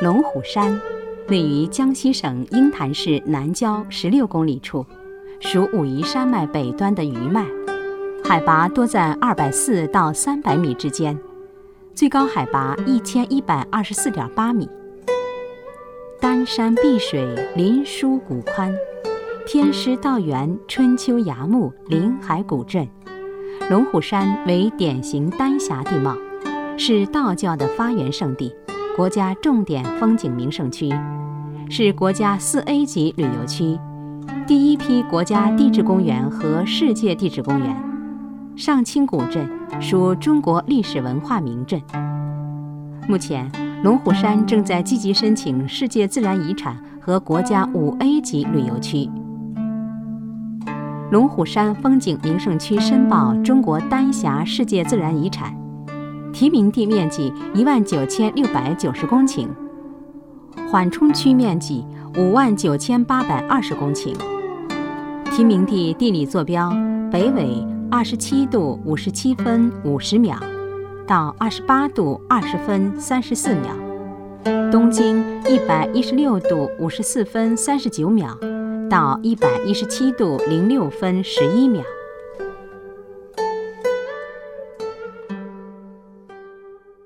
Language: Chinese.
龙虎山位于江西省鹰潭市南郊16公里处，属武夷山脉北端的余脉，海拔多在240到300米之间，最高海拔1124.8米。丹山碧水，林疏谷宽，天师道源，春秋崖木，临海古镇。龙虎山为典型丹霞地貌，是道教的发源圣地，国家重点风景名胜区，是国家4A 级旅游区，第一批国家地质公园和世界地质公园。上清古镇属中国历史文化名镇。目前，龙虎山正在积极申请世界自然遗产和国家5A 级旅游区。龙虎山风景名胜区申报中国丹霞世界自然遗产，提名地面积19690公顷，缓冲区面积59820公顷。提名地地理坐标：北纬27度57分50秒到28度20分34秒，东经116度54分39秒到117度06分11秒。